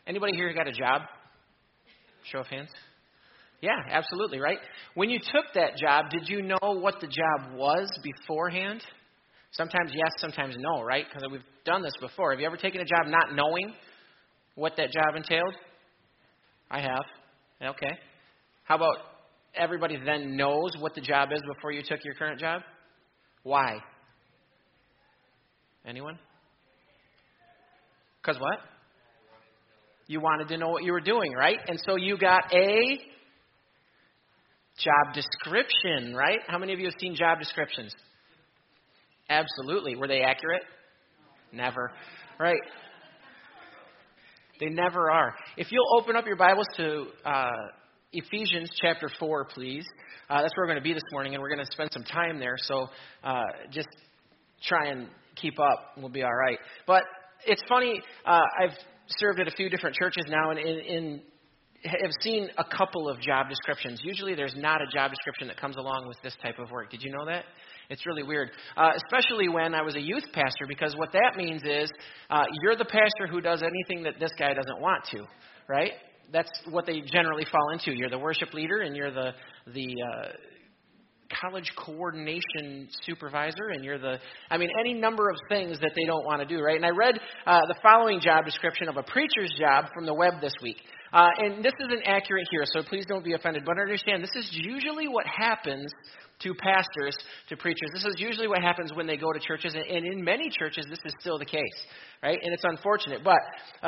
Anybody here got a job? Show of hands. Yeah, absolutely, right? When you took that job, did you know what the job was beforehand? Sometimes yes, sometimes no, right? Because we've done this before. Have you ever taken a job not knowing what that job entailed? I have. Okay. How about everybody then knows what the job is before you took your current job? Why? Anyone? Because what? You wanted to know what you were doing, right? And so you got a job description, right? How many of you have seen job descriptions? Absolutely. Were they accurate? Never. Right. They never are. If you'll open up your Bibles to Ephesians chapter 4, please. That's where we're going to be this morning, and we're going to spend some time there. So just try and keep up, and we'll be all right. But it's funny. I've served at a few different churches now, and have seen a couple of job descriptions. Usually there's not a job description that comes along with this type of work. Did you know that? It's really weird, especially when I was a youth pastor, because what that means is you're the pastor who does anything that this guy doesn't want to, right? That's what they generally fall into. You're the worship leader, and you're the college coordination supervisor, and you're any number of things that they don't want to do, right? And I read the following job description of a preacher's job from the web this week. And this isn't accurate here, so please don't be offended. But understand, this is usually what happens to pastors, to preachers. This is usually what happens when they go to churches. And in many churches, this is still the case, right? And it's unfortunate. But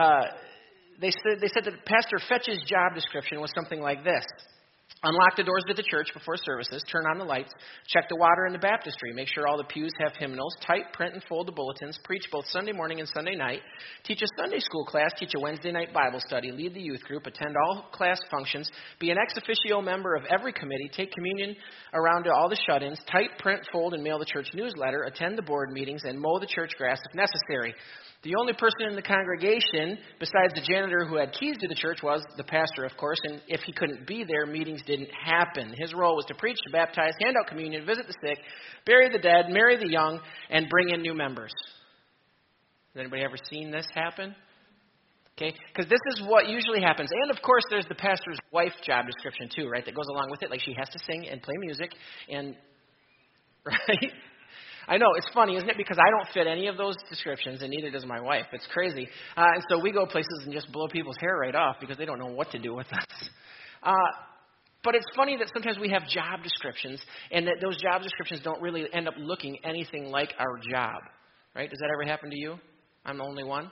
they said that Pastor Fetch's job description was something like this. Unlock the doors to the church before services, turn on the lights, check the water in the baptistry, make sure all the pews have hymnals, type, print, and fold the bulletins, preach both Sunday morning and Sunday night, teach a Sunday school class, teach a Wednesday night Bible study, lead the youth group, attend all class functions, be an ex officio member of every committee, take communion around to all the shut-ins, type, print, fold, and mail the church newsletter, attend the board meetings, and mow the church grass if necessary. The only person in the congregation, besides the janitor who had keys to the church, was the pastor, of course, and if he couldn't be there, meetings didn't happen. His role was to preach, to baptize, hand out communion, visit the sick, bury the dead, marry the young, and bring in new members. Has anybody ever seen this happen? Okay, because this is what usually happens. And, of course, there's the pastor's wife job description, too, right, that goes along with it. Like, she has to sing and play music, and, right? I know, it's funny, isn't it? Because I don't fit any of those descriptions, and neither does my wife. It's crazy. And so we go places and just blow people's hair right off because they don't know what to do with us. But it's funny that sometimes we have job descriptions, and that those job descriptions don't really end up looking anything like our job. Right? Does that ever happen to you? I'm the only one?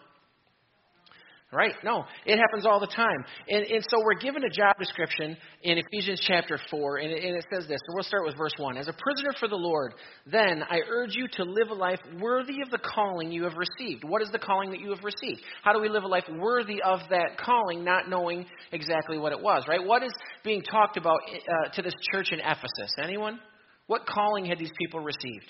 Right? No, it happens all the time. And so we're given a job description in Ephesians chapter 4, and it says this. So we'll start with verse 1. As a prisoner for the Lord, then I urge you to live a life worthy of the calling you have received. What is the calling that you have received? How do we live a life worthy of that calling, not knowing exactly what it was, right? What is being talked about to this church in Ephesus? Anyone? What calling had these people received?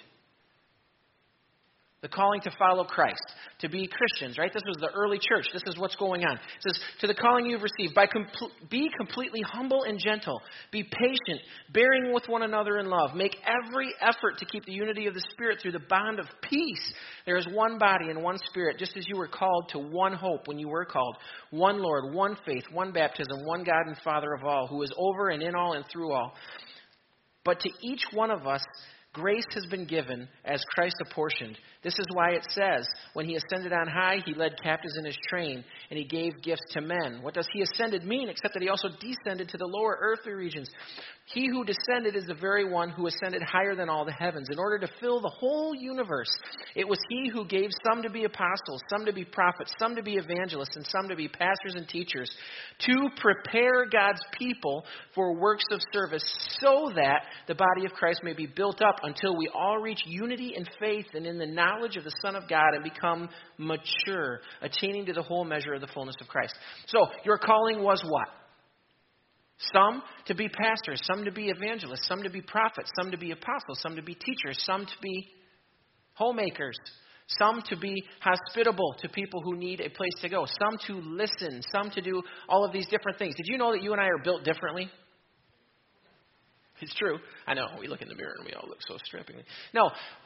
The calling to follow Christ, to be Christians, right? This was the early church. This is what's going on. It says, to the calling you've received, be completely humble and gentle. Be patient, bearing with one another in love. Make every effort to keep the unity of the Spirit through the bond of peace. There is one body and one Spirit, just as you were called to one hope when you were called. One Lord, one faith, one baptism, one God and Father of all, who is over and in all and through all. But to each one of us, grace has been given as Christ apportioned. This is why it says, when he ascended on high, he led captives in his train, and he gave gifts to men. What does he ascended mean, except that he also descended to the lower earthly regions? He who descended is the very one who ascended higher than all the heavens, in order to fill the whole universe. It was he who gave some to be apostles, some to be prophets, some to be evangelists, and some to be pastors and teachers, to prepare God's people for works of service, so that the body of Christ may be built up until we all reach unity in faith and in the knowledge of the Son of God and become mature, attaining to the whole measure of the fullness of Christ. So, your calling was what? Some to be pastors, some to be evangelists, some to be prophets, some to be apostles, some to be teachers, some to be homemakers, some to be hospitable to people who need a place to go, some to listen, some to do all of these different things. Did you know that you and I are built differently? It's true. I know. We look in the mirror and we all look so strippingly. No.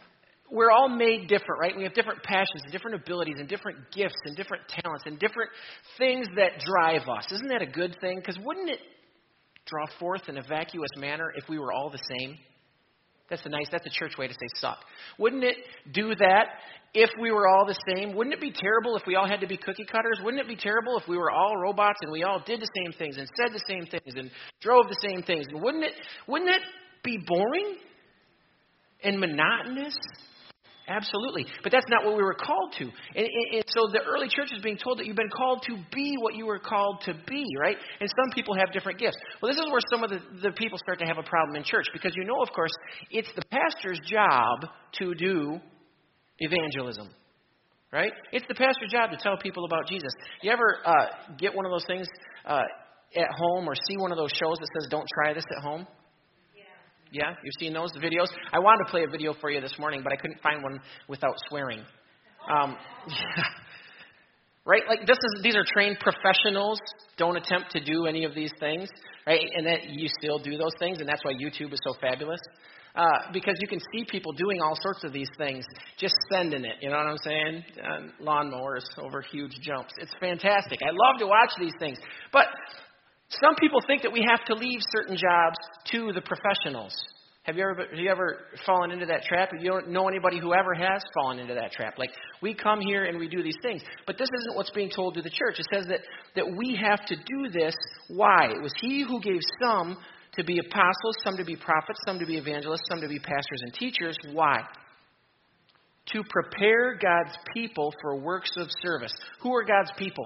we're all made different, right? We have different passions and different abilities and different gifts and different talents and different things that drive us. Isn't that a good thing? Because wouldn't it draw forth in a vacuous manner if we were all the same? That's a church way to say suck. Wouldn't it do that if we were all the same? Wouldn't it be terrible if we all had to be cookie cutters? Wouldn't it be terrible if we were all robots and we all did the same things and said the same things and drove the same things? And wouldn't it be boring and monotonous? Absolutely. But that's not what we were called to. And so the early church is being told that you've been called to be what you were called to be, right? And some people have different gifts. Well, this is where some of the people start to have a problem in church. Because of course, it's the pastor's job to do evangelism, right? It's the pastor's job to tell people about Jesus. You ever get one of those things at home or see one of those shows that says, don't try this at home? Yeah, you've seen those videos? I wanted to play a video for you this morning, but I couldn't find one without swearing. Yeah. Right? Like these are trained professionals. Don't attempt to do any of these things, right? And that you still do those things, and that's why YouTube is so fabulous. Because you can see people doing all sorts of these things, just sending it. You know what I'm saying? Lawnmowers over huge jumps. It's fantastic. I love to watch these things, but some people think that we have to leave certain jobs to the professionals. Have you ever fallen into that trap? You don't know anybody who ever has fallen into that trap. Like, we come here and we do these things. But this isn't what's being told to the church. It says that we have to do this. Why? It was he who gave some to be apostles, some to be prophets, some to be evangelists, some to be pastors and teachers. Why? To prepare God's people for works of service. Who are God's people?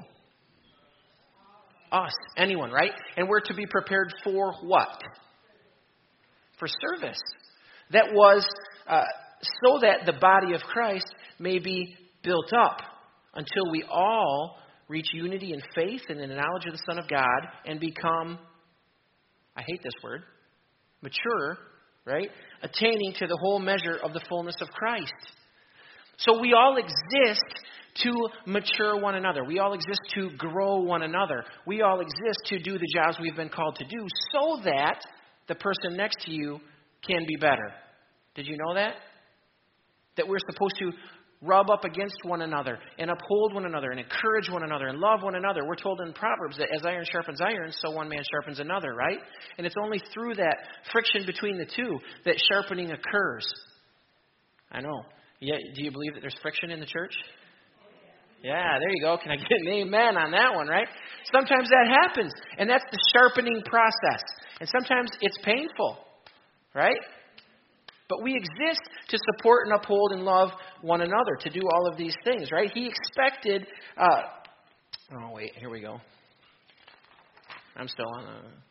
Us, anyone, right? And we're to be prepared for what? For service. That was so that the body of Christ may be built up until we all reach unity in faith and in the knowledge of the Son of God and become, I hate this word, mature, right? Attaining to the whole measure of the fullness of Christ. So we all exist to mature one another. We all exist to grow one another. We all exist to do the jobs we've been called to do so that the person next to you can be better. Did you know that? That we're supposed to rub up against one another and uphold one another and encourage one another and love one another. We're told in Proverbs that as iron sharpens iron, so one man sharpens another, right? And it's only through that friction between the two that sharpening occurs. I know. Yeah, do you believe that there's friction in the church? Yeah, there you go. Can I get an amen on that one, right? Sometimes that happens, and that's the sharpening process. And sometimes it's painful, right? But we exist to support and uphold and love one another, to do all of these things, right? He expected... oh, wait, here we go. I'm still on...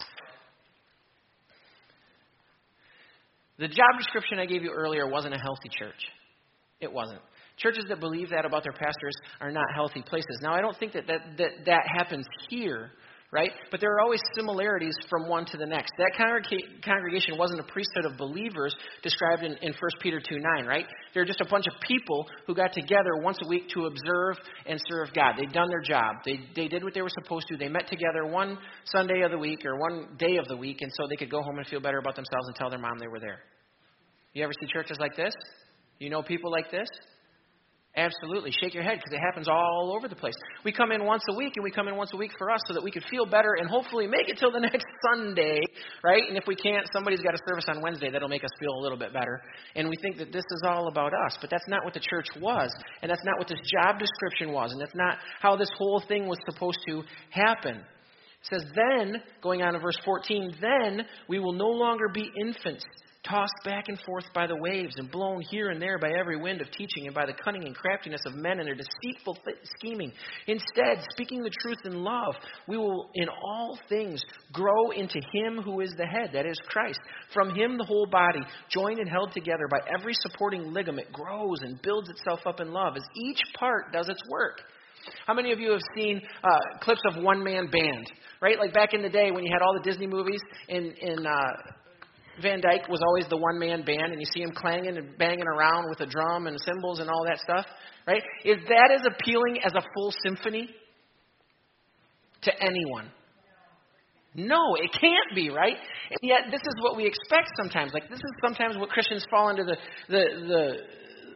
The job description I gave you earlier wasn't a healthy church. It wasn't. Churches that believe that about their pastors are not healthy places. Now, I don't think that happens here, right? But there are always similarities from one to the next. That congregation wasn't a priesthood of believers described in 1 Peter 2:9, right? They're just a bunch of people who got together once a week to observe and serve God. They'd done their job. They did what they were supposed to. They met together one Sunday of the week or one day of the week, and so they could go home and feel better about themselves and tell their mom they were there. You ever see churches like this? You know people like this? Absolutely. Shake your head, because it happens all over the place. We come in once a week, and we come in once a week for us so that we can feel better and hopefully make it till the next Sunday, right? And if we can't, somebody's got a service on Wednesday that'll make us feel a little bit better. And we think that this is all about us, but that's not what the church was, and that's not what this job description was, and that's not how this whole thing was supposed to happen. It says, then, going on to verse 14, then we will no longer be infants, tossed back and forth by the waves and blown here and there by every wind of teaching and by the cunning and craftiness of men and their deceitful scheming. Instead, speaking the truth in love, we will in all things grow into him who is the head, that is Christ. From him the whole body, joined and held together by every supporting ligament, grows and builds itself up in love as each part does its work. How many of you have seen clips of one-man band, right? Like back in the day when you had all the Disney movies in Van Dyke was always the one-man band, and you see him clanging and banging around with a drum and cymbals and all that stuff, right? Is that as appealing as a full symphony to anyone? No, it can't be, right? And yet this is what we expect sometimes. Like, this is sometimes what Christians fall into the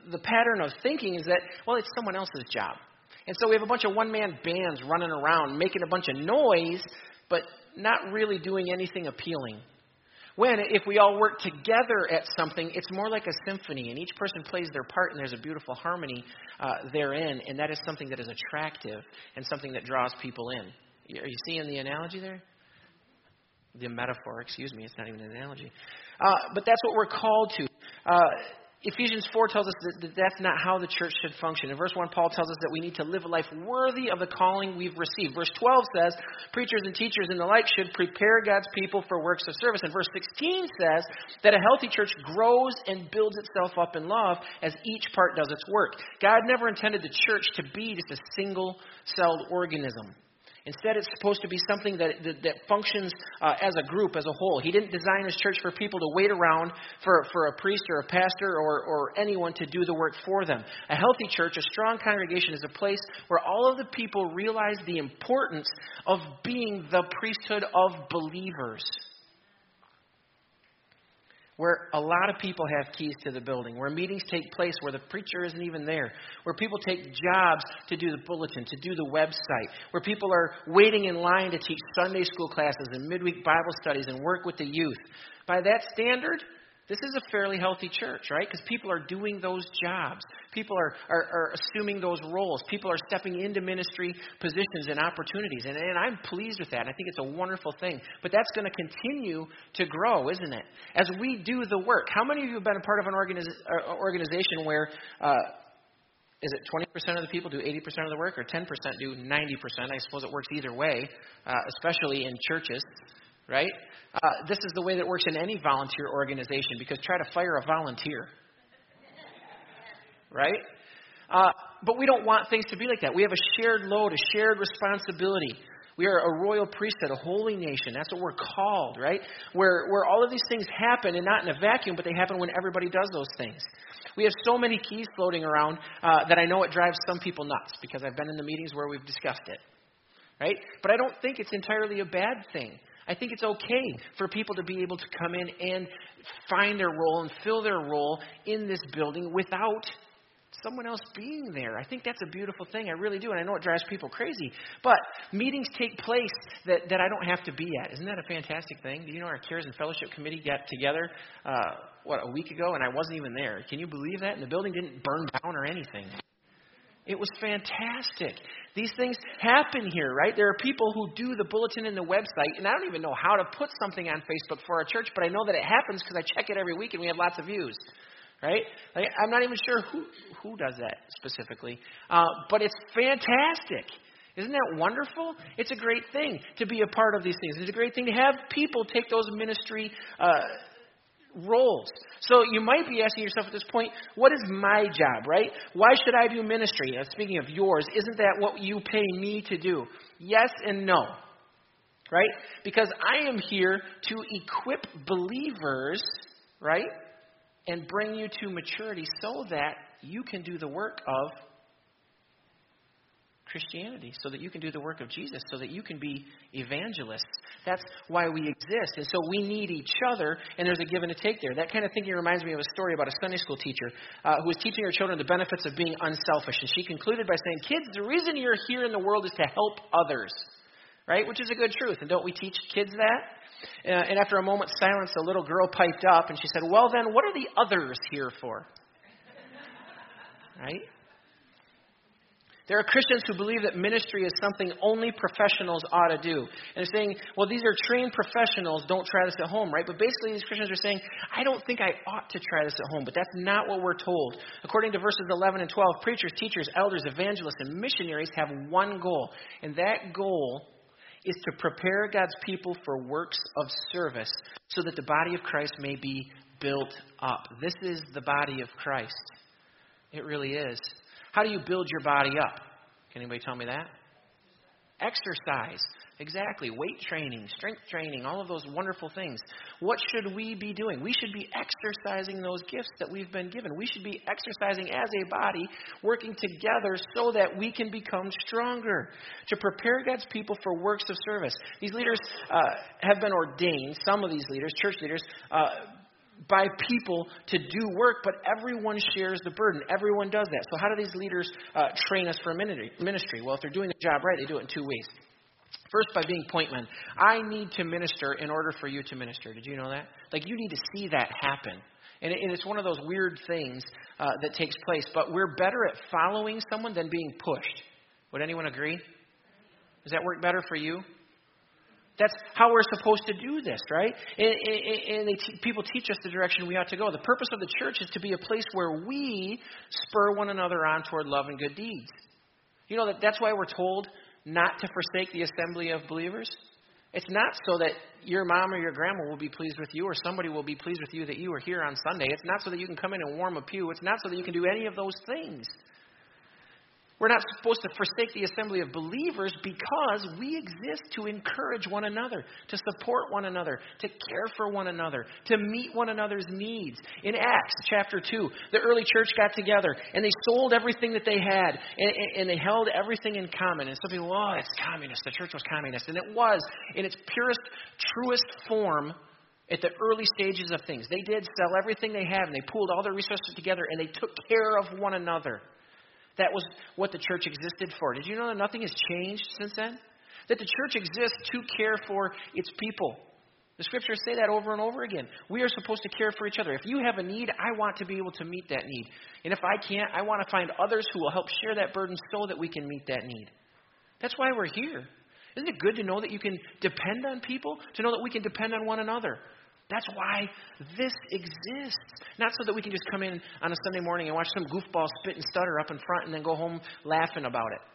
the pattern of thinking is that, well, it's someone else's job. And so we have a bunch of one-man bands running around making a bunch of noise, but not really doing anything appealing. When, if we all work together at something, it's more like a symphony, and each person plays their part, and there's a beautiful harmony therein, and that is something that is attractive and something that draws people in. Are you seeing the analogy there? The metaphor, excuse me, it's not even an analogy. But that's what we're called to. Ephesians 4 tells us that that's not how the church should function. In verse 1, Paul tells us that we need to live a life worthy of the calling we've received. Verse 12 says, preachers and teachers and the like should prepare God's people for works of service. And verse 16 says that a healthy church grows and builds itself up in love as each part does its work. God never intended the church to be just a single-celled organism. Instead, it's supposed to be something that functions as a group, as a whole. He didn't design his church for people to wait around for a priest or a pastor or anyone to do the work for them. A healthy church, a strong congregation, is a place where all of the people realize the importance of being the priesthood of believers. Where a lot of people have keys to the building, where meetings take place where the preacher isn't even there, where people take jobs to do the bulletin, to do the website, where people are waiting in line to teach Sunday school classes and midweek Bible studies and work with the youth. By that standard, this is a fairly healthy church, right? Because people are doing those jobs. People are assuming those roles. People are stepping into ministry positions and opportunities. And I'm pleased with that. I think it's a wonderful thing. But that's going to continue to grow, isn't it? As we do the work. How many of you have been a part of an organization where, is it 20% of the people do 80% of the work or 10% do 90%? I suppose it works either way, especially in churches. Right? This is the way that it works in any volunteer organization, because try to fire a volunteer. Right? But we don't want things to be like that. We have a shared load, a shared responsibility. We are a royal priesthood, a holy nation. That's what we're called, right? Where all of these things happen, and not in a vacuum, but they happen when everybody does those things. We have so many keys floating around that I know it drives some people nuts, because I've been in the meetings where we've discussed it. Right? But I don't think it's entirely a bad thing. I think it's okay for people to be able to come in and find their role and fill their role in this building without someone else being there. I think that's a beautiful thing. I really do. And I know it drives people crazy. But meetings take place that I don't have to be at. Isn't that a fantastic thing? Do you know our Cares and Fellowship Committee got together, a week ago? And I wasn't even there. Can you believe that? And the building didn't burn down or anything. It was fantastic. These things happen here, right? There are people who do the bulletin and the website, and I don't even know how to put something on Facebook for our church, but I know that it happens because I check it every week and we have lots of views, right? I'm not even sure who does that specifically, but it's fantastic. Isn't that wonderful? It's a great thing to be a part of these things. It's a great thing to have people take those ministry roles. So you might be asking yourself at this point, what is my job, right? Why should I do ministry? Speaking of yours, isn't that what you pay me to do? Yes and no, right? Because I am here to equip believers, right? And bring you to maturity so that you can do the work of Christianity, so that you can do the work of Jesus, so that you can be evangelists. That's why we exist. And so we need each other, and there's a give and a take there. That kind of thinking reminds me of a story about a Sunday school teacher who was teaching her children the benefits of being unselfish. And she concluded by saying, kids, the reason you're here in the world is to help others, right? Which is a good truth. And don't we teach kids that? And after a moment's silence, a little girl piped up, and she said, well, then, what are the others here for? Right? There are Christians who believe that ministry is something only professionals ought to do. And they're saying, well, these are trained professionals, don't try this at home, right? But basically these Christians are saying, I don't think I ought to try this at home. But that's not what we're told. According to verses 11 and 12, preachers, teachers, elders, evangelists, and missionaries have one goal. And that goal is to prepare God's people for works of service so that the body of Christ may be built up. This is the body of Christ. It really is. How do you build your body up? Can anybody tell me that? Exercise. Exactly. Weight training, strength training, all of those wonderful things. What should we be doing? We should be exercising those gifts that we've been given. We should be exercising as a body, working together so that we can become stronger, to prepare God's people for works of service. These leaders have been ordained, some of these leaders, church leaders, by people to do work, but everyone shares the burden. Everyone does that. So how do these leaders train us for ministry? Well, if they're doing the job right, they do it in two ways. First, by being point men. I need to minister in order for you to minister. Did you know that? Like, you need to see that happen. And it's one of those weird things that takes place. But we're better at following someone than being pushed. Would anyone agree? Does that work better for you? That's how we're supposed to do this, right? And people teach us the direction we ought to go. The purpose of the church is to be a place where we spur one another on toward love and good deeds. You know, that's why we're told not to forsake the assembly of believers. It's not so that your mom or your grandma will be pleased with you or somebody will be pleased with you that you are here on Sunday. It's not so that you can come in and warm a pew. It's not so that you can do any of those things. We're not supposed to forsake the assembly of believers because we exist to encourage one another, to support one another, to care for one another, to meet one another's needs. In Acts chapter 2, the early church got together and they sold everything that they had and they held everything in common. And some people, oh, it's communist. The church was communist. And it was in its purest, truest form at the early stages of things. They did sell everything they had and they pooled all their resources together and they took care of one another. That was what the church existed for. Did you know that nothing has changed since then? That the church exists to care for its people. The scriptures say that over and over again. We are supposed to care for each other. If you have a need, I want to be able to meet that need. And if I can't, I want to find others who will help share that burden so that we can meet that need. That's why we're here. Isn't it good to know that you can depend on people? To know that we can depend on one another? That's why this exists. Not so that we can just come in on a Sunday morning and watch some goofball spit and stutter up in front and then go home laughing about it.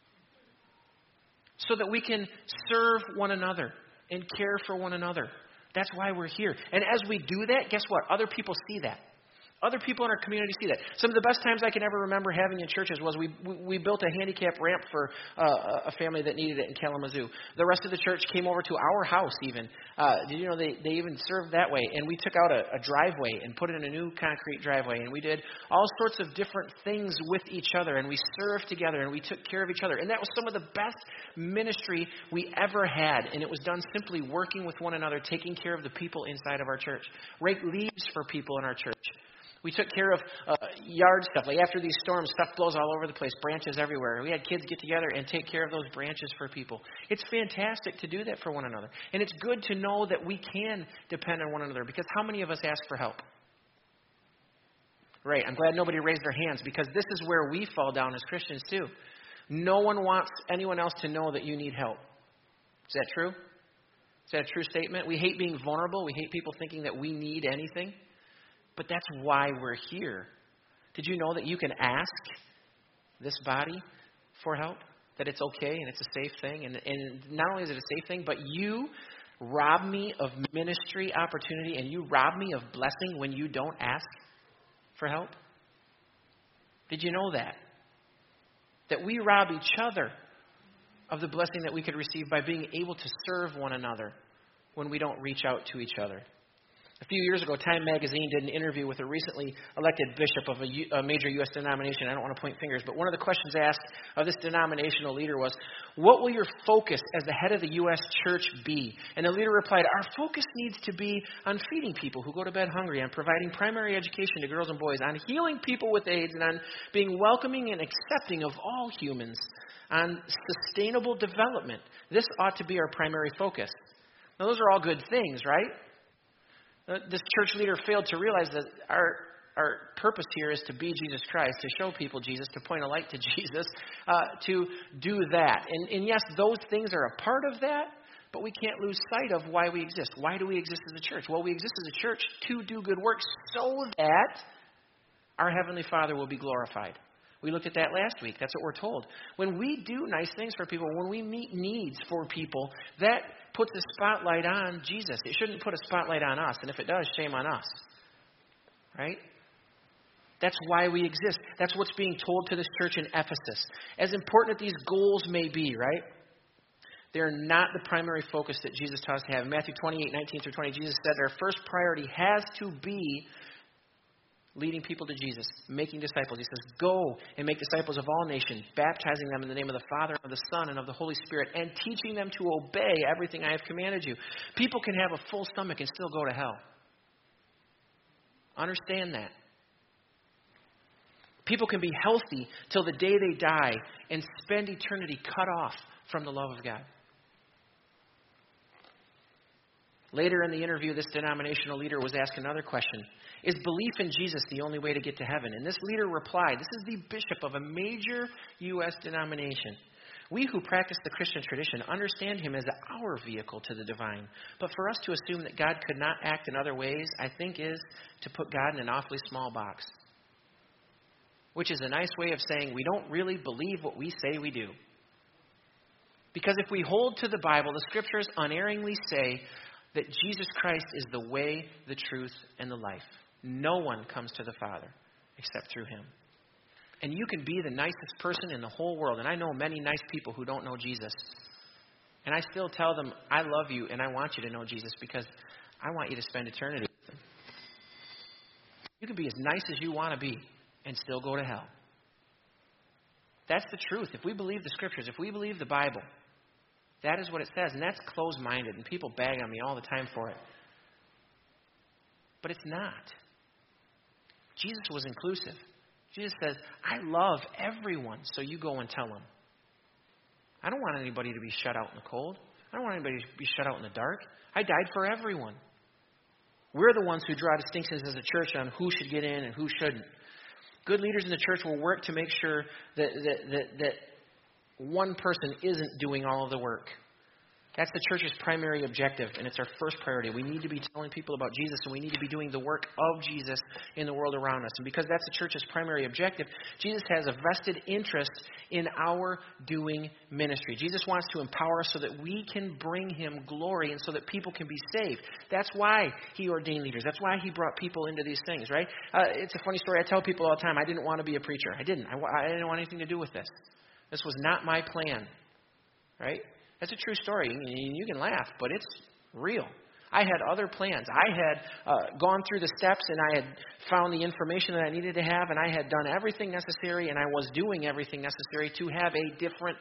So that we can serve one another and care for one another. That's why we're here. And as we do that, guess what? Other people see that. Other people in our community see that. Some of the best times I can ever remember having in churches was we built a handicap ramp for a family that needed it in Kalamazoo. The rest of the church came over to our house even. Did you know they even served that way? And we took out a driveway and put in a new concrete driveway. And we did all sorts of different things with each other. And we served together and we took care of each other. And that was some of the best ministry we ever had. And it was done simply working with one another, taking care of the people inside of our church. Rake leaves for people in our church. We took care of yard stuff. Like after these storms, stuff blows all over the place, branches everywhere. We had kids get together and take care of those branches for people. It's fantastic to do that for one another. And it's good to know that we can depend on one another, because how many of us ask for help? Right, I'm glad nobody raised their hands, because this is where we fall down as Christians too. No one wants anyone else to know that you need help. Is that true? Is that a true statement? We hate being vulnerable. We hate people thinking that we need anything. But that's why we're here. Did you know that you can ask this body for help? That it's okay and it's a safe thing? And not only is it a safe thing, but you rob me of ministry opportunity and you rob me of blessing when you don't ask for help? Did you know that? That we rob each other of the blessing that we could receive by being able to serve one another when we don't reach out to each other. A few years ago, Time Magazine did an interview with a recently elected bishop of a major U.S. denomination. I don't want to point fingers, but one of the questions asked of this denominational leader was, what will your focus as the head of the U.S. church be? And the leader replied, our focus needs to be on feeding people who go to bed hungry, on providing primary education to girls and boys, on healing people with AIDS, and on being welcoming and accepting of all humans, on sustainable development. This ought to be our primary focus. Now, those are all good things, right? This church leader failed to realize that our purpose here is to be Jesus Christ, to show people Jesus, to point a light to Jesus, to do that. And yes, those things are a part of that, but we can't lose sight of why we exist. Why do we exist as a church? Well, we exist as a church to do good works so that our Heavenly Father will be glorified. We looked at that last week. That's what we're told. When we do nice things for people, when we meet needs for people, that puts a spotlight on Jesus. It shouldn't put a spotlight on us. And if it does, shame on us. Right? That's why we exist. That's what's being told to this church in Ephesus. As important as these goals may be, right? They're not the primary focus that Jesus taught us to have. In Matthew 28:19-20, Jesus said our first priority has to be leading people to Jesus, making disciples. He says, go and make disciples of all nations, baptizing them in the name of the Father, and of the Son, and of the Holy Spirit, and teaching them to obey everything I have commanded you. People can have a full stomach and still go to hell. Understand that. People can be healthy till the day they die and spend eternity cut off from the love of God. Later in the interview, this denominational leader was asked another question. Is belief in Jesus the only way to get to heaven? And this leader replied, this is the bishop of a major U.S. denomination. We who practice the Christian tradition understand him as our vehicle to the divine. But for us to assume that God could not act in other ways, I think is to put God in an awfully small box. Which is a nice way of saying we don't really believe what we say we do. Because if we hold to the Bible, the scriptures unerringly say that Jesus Christ is the way, the truth, and the life. No one comes to the Father except through him. And you can be the nicest person in the whole world. And I know many nice people who don't know Jesus. And I still tell them, I love you and I want you to know Jesus because I want you to spend eternity with him. You can be as nice as you want to be and still go to hell. That's the truth. If we believe the scriptures, if we believe the Bible, that is what it says. And that's closed-minded. And people bag on me all the time for it. But it's not. Jesus was inclusive. Jesus says, I love everyone, so you go and tell them. I don't want anybody to be shut out in the cold. I don't want anybody to be shut out in the dark. I died for everyone. We're the ones who draw distinctions as a church on who should get in and who shouldn't. Good leaders in the church will work to make sure that one person isn't doing all of the work. That's the church's primary objective, and it's our first priority. We need to be telling people about Jesus, and we need to be doing the work of Jesus in the world around us. And because that's the church's primary objective, Jesus has a vested interest in our doing ministry. Jesus wants to empower us so that we can bring him glory and so that people can be saved. That's why he ordained leaders. That's why he brought people into these things, right? It's a funny story. I tell people all the time, I didn't want to be a preacher. I didn't. I didn't want anything to do with this. This was not my plan, right? That's a true story. You can laugh, but it's real. I had other plans. I had gone through the steps, and I had found the information that I needed to have, and I had done everything necessary, and I was doing everything necessary to have a different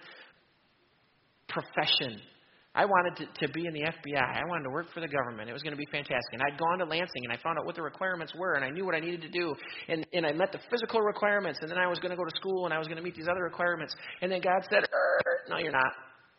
profession. I wanted to be in the FBI. I wanted to work for the government. It was going to be fantastic. And I'd gone to Lansing, and I found out what the requirements were, and I knew what I needed to do. And I met the physical requirements, and then I was going to go to school, and I was going to meet these other requirements. And then God said, no, you're not.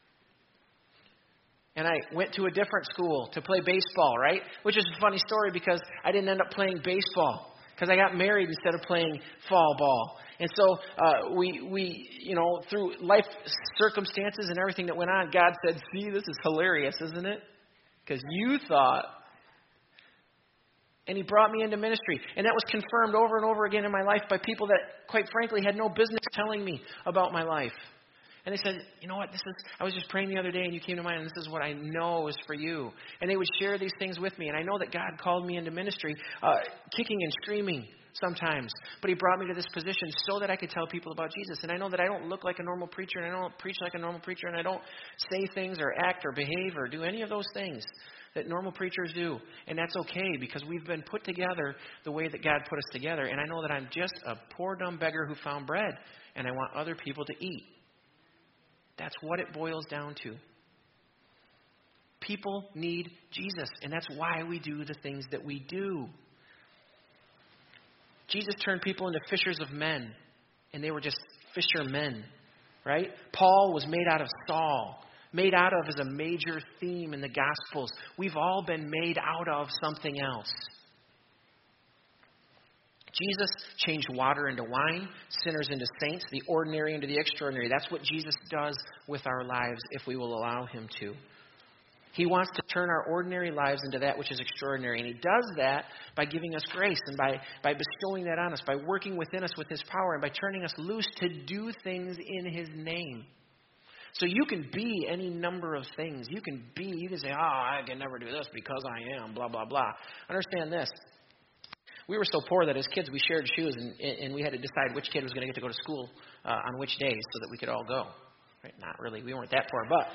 And I went to a different school to play baseball, right? Which is a funny story because I didn't end up playing baseball because I got married instead of playing fall ball. And so we through life circumstances and everything that went on, God said, see, this is hilarious, isn't it? Because you thought. And he brought me into ministry. And that was confirmed over and over again in my life by people that, quite frankly, had no business telling me about my life. And they said, you know what, I was just praying the other day and you came to mind and this is what I know is for you. And they would share these things with me. And I know that God called me into ministry, kicking and screaming sometimes. But he brought me to this position so that I could tell people about Jesus. And I know that I don't look like a normal preacher and I don't preach like a normal preacher and I don't say things or act or behave or do any of those things that normal preachers do. And that's okay because we've been put together the way that God put us together. And I know that I'm just a poor dumb beggar who found bread and I want other people to eat. That's what it boils down to. People need Jesus, and that's why we do the things that we do. Jesus turned people into fishers of men, and they were just fishermen, right? Paul was made out of Saul. Made out of is a major theme in the Gospels. We've all been made out of something else. Jesus changed water into wine, sinners into saints, the ordinary into the extraordinary. That's what Jesus does with our lives if we will allow him to. He wants to turn our ordinary lives into that which is extraordinary. And he does that by giving us grace and by bestowing that on us, by working within us with his power and by turning us loose to do things in his name. So you can be any number of things. You can say, I can never do this because I am, blah, blah, blah. Understand this. We were so poor that as kids we shared shoes and we had to decide which kid was going to get to go to school on which days so that we could all go. Right? Not really. We weren't that poor, but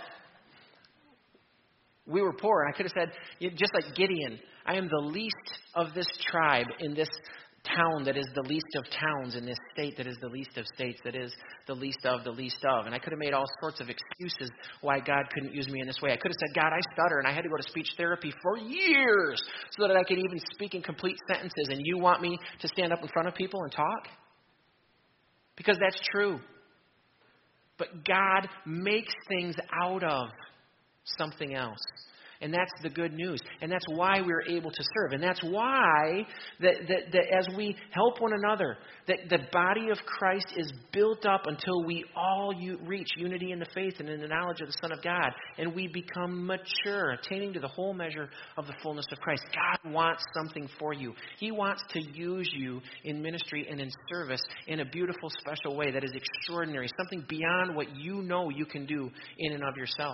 we were poor. And I could have said, just like Gideon, I am the least of this tribe in this town that is the least of towns, in this state that is the least of states, that is the least of the least of. And I could have made all sorts of excuses why God couldn't use me in this way. I could have said, God, I stutter, and I had to go to speech therapy for years so that I could even speak in complete sentences, and you want me to stand up in front of people and talk? Because that's true. But God makes things out of something else. And that's the good news. And that's why we're able to serve. And that's why that as we help one another, that the body of Christ is built up until we all reach unity in the faith and in the knowledge of the Son of God. And we become mature, attaining to the whole measure of the fullness of Christ. God wants something for you. He wants to use you in ministry and in service in a beautiful, special way that is extraordinary. Something beyond what you know you can do in and of yourself.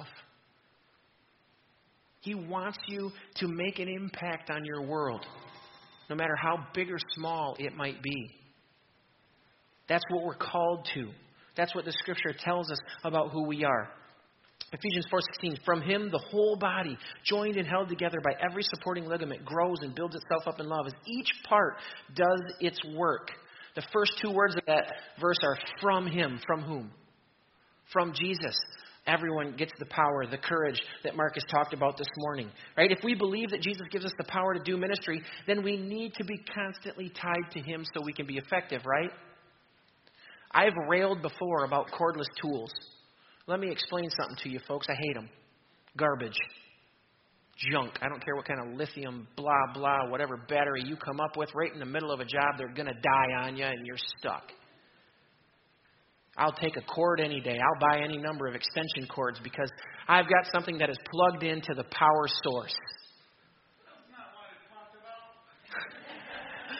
He wants you to make an impact on your world, no matter how big or small it might be. That's what we're called to. That's what the Scripture tells us about who we are. Ephesians 4:16, from Him the whole body, joined and held together by every supporting ligament, grows and builds itself up in love as each part does its work. The first two words of that verse are from Him. From whom? From Jesus. Everyone gets the power, the courage that Marcus talked about this morning. Right? If we believe that Jesus gives us the power to do ministry, then we need to be constantly tied to Him so we can be effective, right? I've railed before about cordless tools. Let me explain something to you, folks. I hate them. Garbage. Junk. I don't care what kind of lithium, blah, blah, whatever battery you come up with. Right in the middle of a job, they're going to die on you and you're stuck. I'll take a cord any day. I'll buy any number of extension cords because I've got something that is plugged into the power source. That's not what it talked about.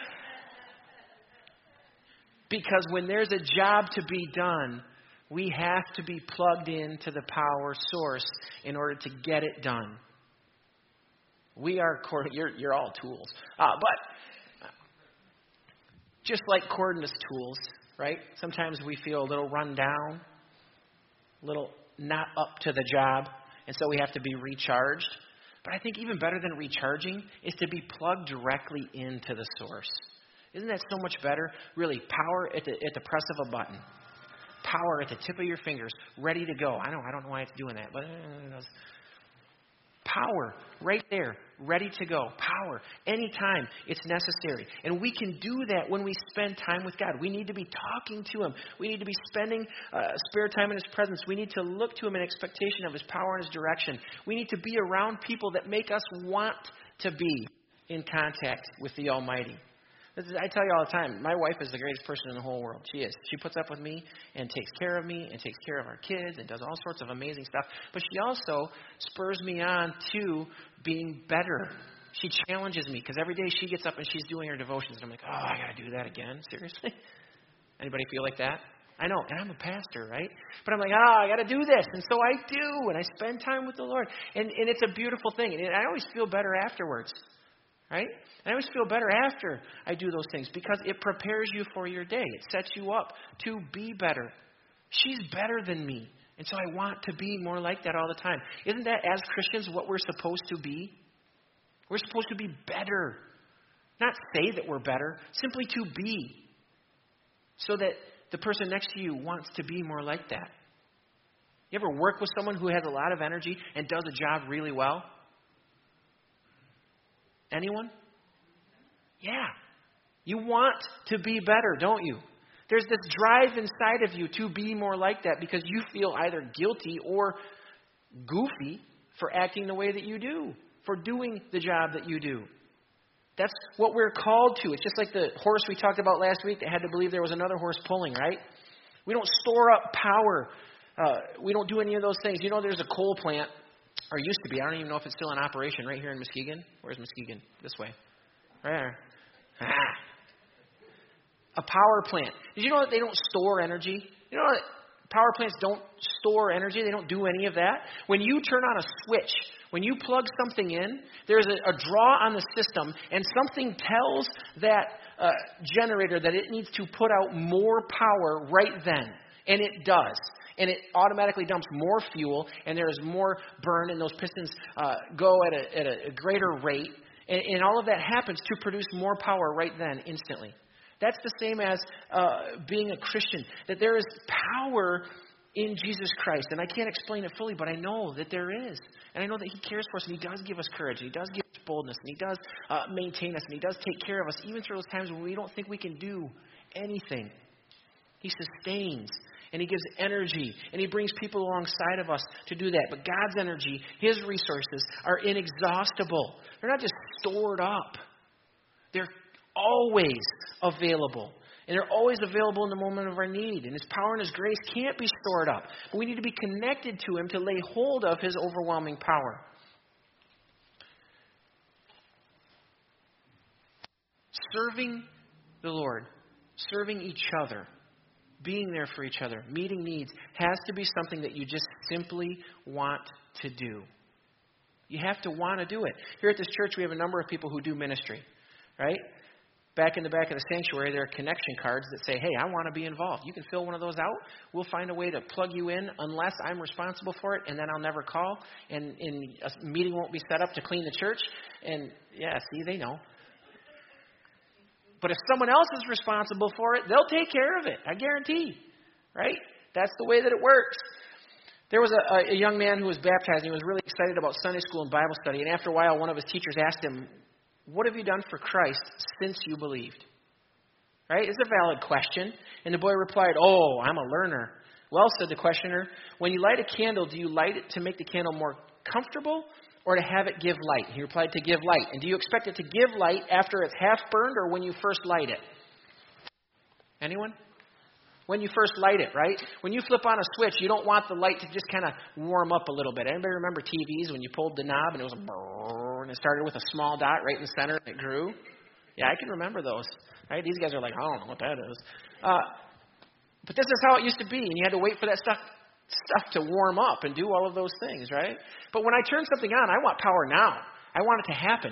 Because when there's a job to be done, we have to be plugged into the power source in order to get it done. We are you're all tools. But just like cordless tools, right? Sometimes we feel a little run down, a little not up to the job, and so we have to be recharged. But I think even better than recharging is to be plugged directly into the source. Isn't that so much better? Really, power at the press of a button. Power at the tip of your fingers, ready to go. I don't know why it's doing that, but it does. Power right there, ready to go. Power anytime it's necessary. And we can do that when we spend time with God. We need to be talking to Him. We need to be spending spare time in His presence. We need to look to Him in expectation of His power and His direction. We need to be around people that make us want to be in contact with the Almighty. I tell you all the time, my wife is the greatest person in the whole world. She is. She puts up with me and takes care of me and takes care of our kids and does all sorts of amazing stuff. But she also spurs me on to being better. She challenges me because every day she gets up and she's doing her devotions. And I'm like, oh, I got to do that again? Seriously? Anybody feel like that? I know. And I'm a pastor, right? But I'm like, I got to do this. And so I do. And I spend time with the Lord. And it's a beautiful thing. And I always feel better afterwards. Right? And I always feel better after I do those things because it prepares you for your day. It sets you up to be better. She's better than me. And so I want to be more like that all the time. Isn't that, as Christians, what we're supposed to be? We're supposed to be better. Not say that we're better, simply to be. So that the person next to you wants to be more like that. You ever work with someone who has a lot of energy and does a job really well? Anyone? Yeah. You want to be better, don't you? There's this drive inside of you to be more like that because you feel either guilty or goofy for acting the way that you do, for doing the job that you do. That's what we're called to. It's just like the horse we talked about last week that had to believe there was another horse pulling, right? We don't store up power. We don't do any of those things. You know, there's a coal plant. Or used to be. I don't even know if it's still in operation right here in Muskegon. Where's Muskegon? This way. Right there. A power plant. Did you know that they don't store energy? You know that power plants don't store energy? They don't do any of that. When you turn on a switch, when you plug something in, there's a draw on the system, and something tells that generator that it needs to put out more power right then. And it does. And it automatically dumps more fuel, and there is more burn, and those pistons go at a greater rate. And all of that happens to produce more power right then, instantly. That's the same as being a Christian, that there is power in Jesus Christ. And I can't explain it fully, but I know that there is. And I know that He cares for us, and He does give us courage, and He does give us boldness, and He does maintain us, and He does take care of us, even through those times when we don't think we can do anything. He sustains, and He gives energy, and He brings people alongside of us to do that. But God's energy, His resources, are inexhaustible. They're not just stored up. They're always available. And they're always available in the moment of our need. And His power and His grace can't be stored up. But we need to be connected to Him to lay hold of His overwhelming power. Serving the Lord, serving each other, being there for each other, meeting needs, has to be something that you just simply want to do. You have to want to do it. Here at this church, we have a number of people who do ministry, right? Back in the back of the sanctuary, there are connection cards that say, hey, I want to be involved. You can fill one of those out. We'll find a way to plug you in unless I'm responsible for it, and then I'll never call, and a meeting won't be set up to clean the church. And, yeah, see, they know. But if someone else is responsible for it, they'll take care of it, I guarantee, right? That's the way that it works. There was a young man who was baptized, and he was really excited about Sunday school and Bible study, and after a while, one of his teachers asked him, what have you done for Christ since you believed? Right? It's a valid question. And the boy replied, oh, I'm a learner. Well, said the questioner, when you light a candle, do you light it to make the candle more comfortable or to have it give light? He replied, to give light. And do you expect it to give light after it's half burned or when you first light it? Anyone? When you first light it, right? When you flip on a switch, you don't want the light to just kind of warm up a little bit. Anybody remember TVs when you pulled the knob and it was a brrr, and it started with a small dot right in the center and it grew? Yeah, I can remember those. Right? These guys are like, I don't know what that is. But this is how it used to be, and you had to wait for that stuff to warm up and do all of those things, right? But when I turn something on, I want power now. I want it to happen.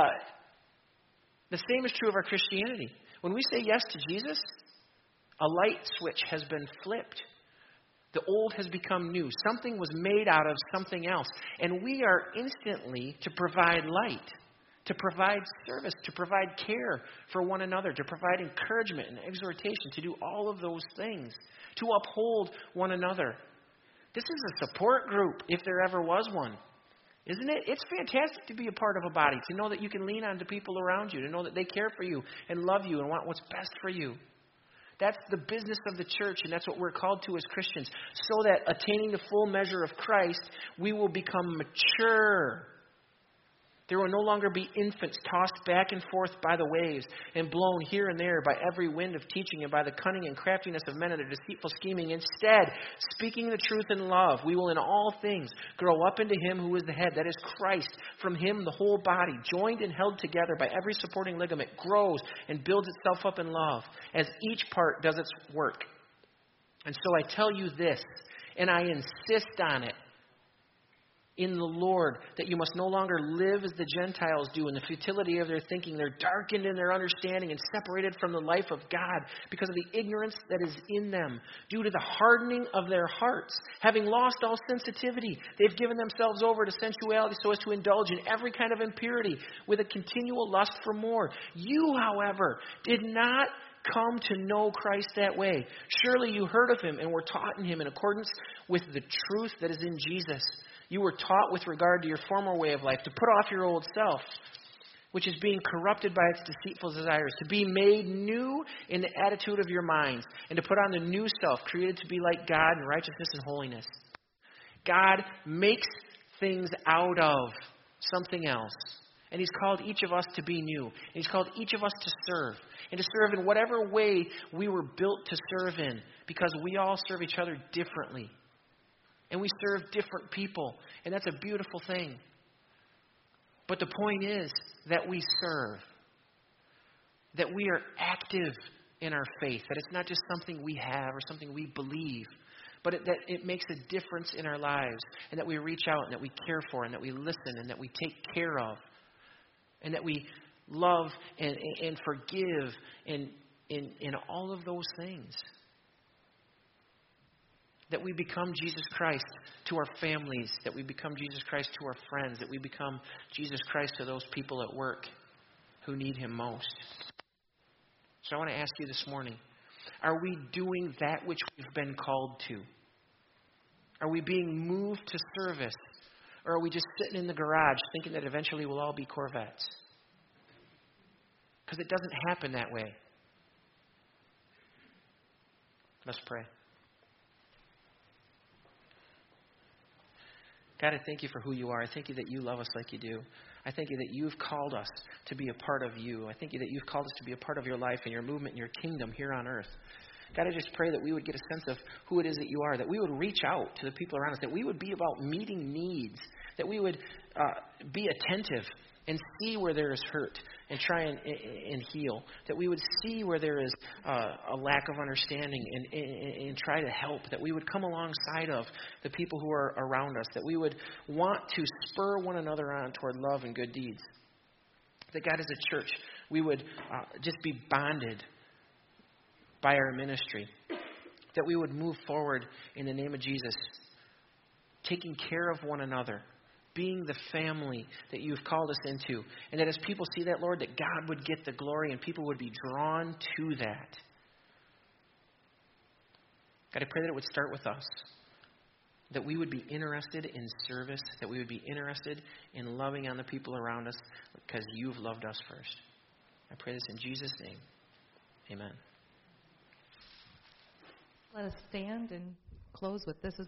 The same is true of our Christianity. When we say yes to Jesus, a light switch has been flipped. The old has become new. Something was made out of something else. And we are instantly to provide light, to provide service, to provide care for one another, to provide encouragement and exhortation, to do all of those things, to uphold one another. This is a support group, if there ever was one. Isn't it? It's fantastic to be a part of a body, to know that you can lean on to people around you, to know that they care for you and love you and want what's best for you. That's the business of the church, and that's what we're called to as Christians, so that attaining the full measure of Christ, we will become mature. There will no longer be infants tossed back and forth by the waves and blown here and there by every wind of teaching and by the cunning and craftiness of men and their deceitful scheming. Instead, speaking the truth in love, we will in all things grow up into Him who is the head, that is Christ. From Him, the whole body, joined and held together by every supporting ligament, grows and builds itself up in love as each part does its work. And so I tell you this, and I insist on it, in the Lord, that you must no longer live as the Gentiles do in the futility of their thinking. They're darkened in their understanding and separated from the life of God because of the ignorance that is in them, due to the hardening of their hearts. Having lost all sensitivity, they've given themselves over to sensuality so as to indulge in every kind of impurity with a continual lust for more. You, however, did not come to know Christ that way. Surely you heard of Him and were taught in Him in accordance with the truth that is in Jesus. You were taught with regard to your former way of life to put off your old self, which is being corrupted by its deceitful desires, to be made new in the attitude of your minds, and to put on the new self, created to be like God in righteousness and holiness. God makes things out of something else. And He's called each of us to be new. And He's called each of us to serve. And to serve in whatever way we were built to serve in, because we all serve each other differently. And we serve different people. And that's a beautiful thing. But the point is that we serve. That we are active in our faith. That it's not just something we have or something we believe. But that it makes a difference in our lives. And that we reach out and that we care for and that we listen and that we take care of. And that we love and forgive and all of those things. That we become Jesus Christ to our families, that we become Jesus Christ to our friends, that we become Jesus Christ to those people at work who need him most. So I want to ask you this morning, are we doing that which we've been called to? Are we being moved to service? Or are we just sitting in the garage thinking that eventually we'll all be Corvettes? Because it doesn't happen that way. Let's pray. God, I thank you for who you are. I thank you that you love us like you do. I thank you that you've called us to be a part of you. I thank you that you've called us to be a part of your life and your movement and your kingdom here on earth. God, I just pray that we would get a sense of who it is that you are, that we would reach out to the people around us, that we would be about meeting needs, that we would be attentive and see where there is hurt and try and heal, that we would see where there is a lack of understanding and try to help, that we would come alongside of the people who are around us, that we would want to spur one another on toward love and good deeds. That God, as a church, we would just be bonded by our ministry, that we would move forward in the name of Jesus, taking care of one another, being the family that you've called us into, and that as people see that, Lord, that God would get the glory and people would be drawn to that. God, I pray that it would start with us, that we would be interested in service, that we would be interested in loving on the people around us because you've loved us first. I pray this in Jesus' name. Amen. Let us stand and close with this as